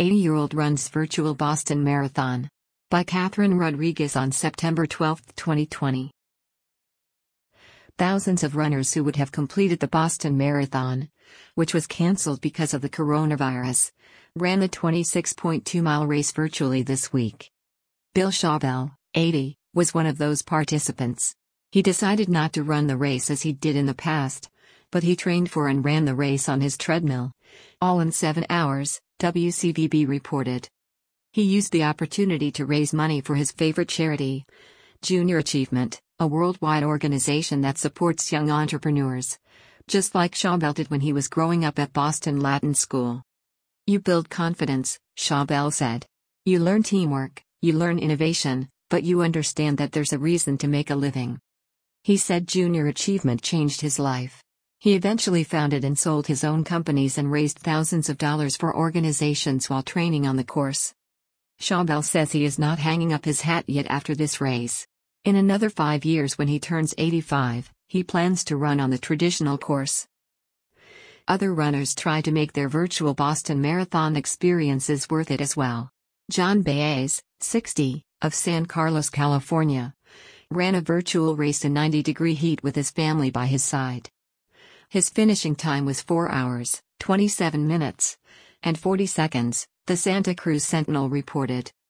80-year-old runs virtual Boston Marathon. By Catherine Rodriguez on September 12, 2020. Thousands of runners who would have completed the Boston Marathon, which was cancelled because of the coronavirus, ran the 26.2-mile race virtually this week. Bill Schaubel, 80, was one of those participants. He decided not to run the race as he did in the past, but he trained for and ran the race on his treadmill, all in 7 hours, WCVB reported. He used the opportunity to raise money for his favorite charity, Junior Achievement, a worldwide organization that supports young entrepreneurs, just like Schaubel did when he was growing up at Boston Latin School. You build confidence, Schaubel said. You learn teamwork, you learn innovation, but you understand that there's a reason to make a living. He said Junior Achievement changed his life. He eventually founded and sold his own companies and raised thousands of dollars for organizations while training on the course. Schaubel says he is not hanging up his hat yet after this race. In another 5 years, when he turns 85, he plans to run on the traditional course. Other runners try to make their virtual Boston Marathon experiences worth it as well. John Baez, 60, of San Carlos, California, ran a virtual race in 90-degree heat with his family by his side. His finishing time was 4 hours, 27 minutes, and 40 seconds, the Santa Cruz Sentinel reported.